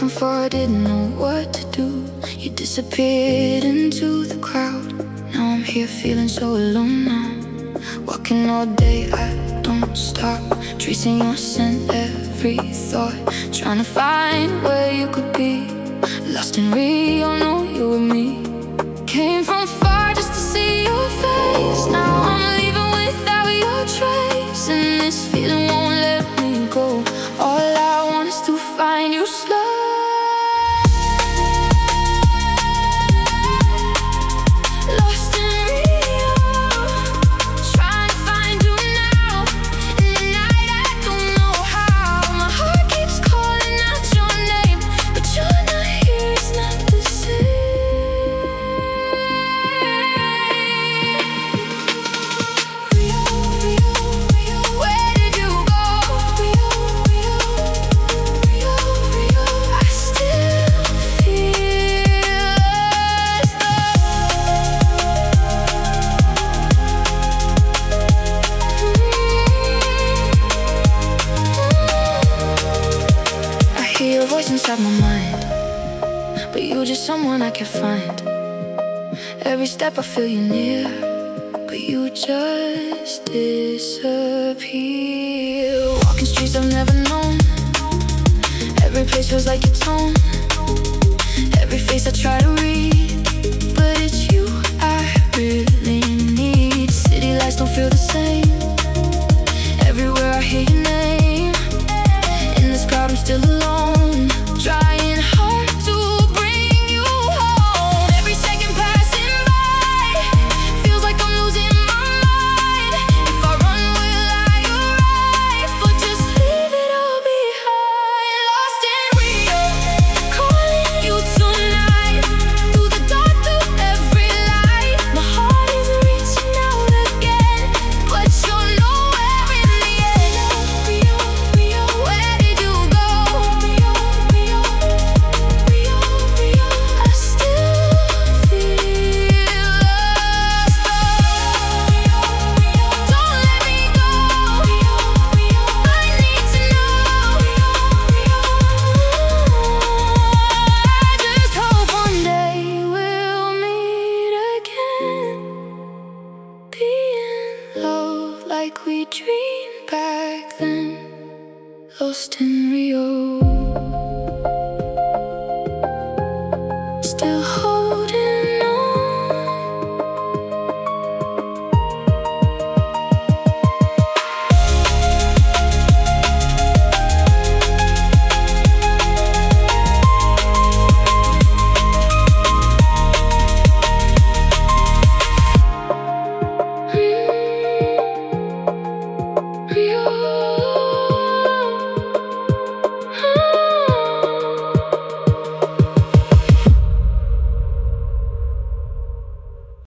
from far, I didn't know what to do. You disappeared into the crowd. Now I'm here feeling so alone now. Walking all day, I don't stop, tracing your scent, every thought, trying to find where you could be. Lost in Rio, know you were me. Came from far just to see your face. Now I'm leaving without your trace, and this feeling won't let me go. All I want is to find you slow. Your voice inside my mind, but you're just someone I can't find. Every step I feel you near, but you just disappear. Walking streets I've never known, every place feels like your tone. Every face I try to read, but it's you I really need. City lights don't feel the same, everywhere I hear your name. In this crowd I'm still alone, trying hard to bring you home. Every second passing by feels like I'm losing my mind. If I run, will I arrive, or just leave it all behind? Lost in Rio, calling you tonight. Through the dark, through every light, my heart is reaching out again, but you're nowhere in the end. Rio, Rio, where did you go? Rio, Rio, Rio, Rio, I still feel lost. Rio, Rio, don't let me go. Rio, Rio, I need to know. Rio, Rio, I just hope one day we'll meet again. Be in love like we dreamed back then, lost in